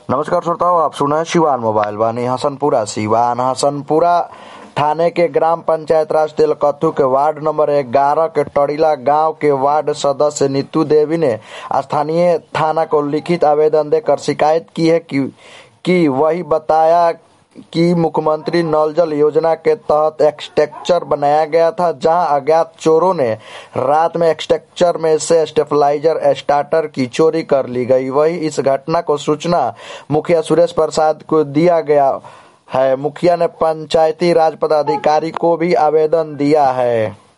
नमस्कार श्रोताओं, आप सुना सिवान मोबाइल वानी हसनपुरा। सिवान हसनपुरा थाने के ग्राम पंचायत राज तेलकथू के वार्ड नंबर 11 के टड़ीला गांव के वार्ड सदस्य नीतू देवी ने स्थानीय थाना को लिखित आवेदन देकर शिकायत की है कि वही बताया कि मुख्यमंत्री नल जल योजना के तहत एक्सटेक्चर बनाया गया था, जहां अज्ञात चोरों ने रात में एक्सटेक्चर में से स्टेबलाइजर स्टार्टर की चोरी कर ली गई। वही इस घटना को सूचना मुखिया सुरेश प्रसाद को दिया गया है। मुखिया ने पंचायती राज पदाधिकारी को भी आवेदन दिया है।